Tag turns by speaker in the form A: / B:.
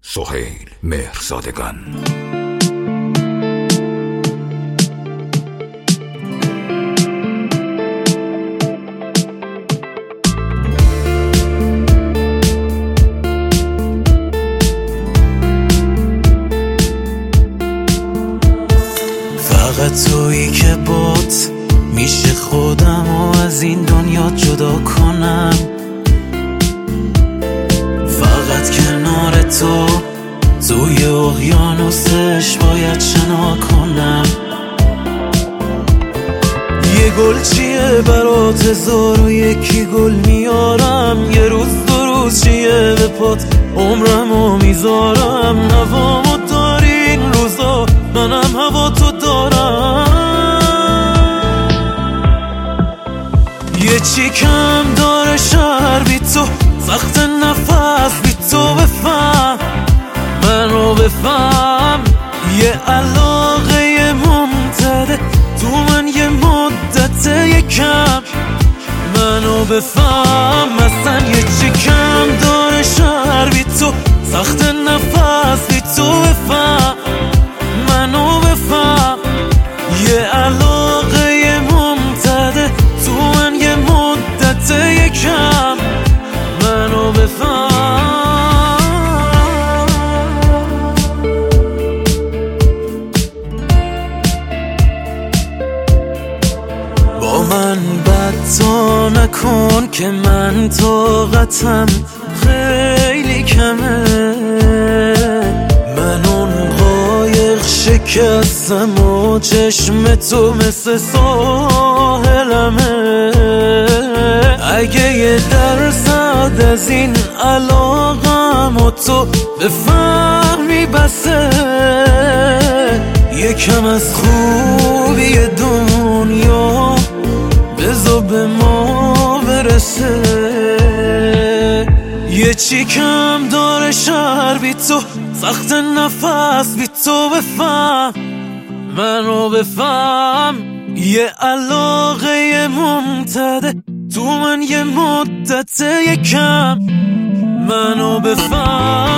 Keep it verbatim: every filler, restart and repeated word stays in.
A: سهیل مهرزادگان.
B: فقط تویی که بات میشه خودم و از این دنیا جدا کنم. فقط کنار تو توی اقیانوسش باید شنا کنم. یه گل چیه برات هزار و یکی گل میارم. یه روز دو روز چیه به پات عمرمو میذارم. نوامو داری این روزا منم هوا تو دارم. یه چی کم داره شهر بی تو، سخت نفس بی تو. بفهم منو بفهم، یه علاقه ممتده تو من یه مدت یکم. منو بفهم اصلا یه چی کم داره شهر بی تو، سخت نفس بی تو. بفهم منو بفهم، یه علاقه ممتده تو من یه مدت یکم. منو بفهم. با من بد تا نکن که من طاقتم خیلی کمه. من اون قایق شکستم و چشم تو مثل ساحلمه. اگه یه درصد از این علاقم و تو بفهمی بسه، یکم از خوبی دنیا بذار به ما برسه. یه چی کم داره شهر بی تو، سخت نفس بی تو. بفهم منو بفهم، یه علاقه ممتده تو من یه مدت یکم. منو بفهم.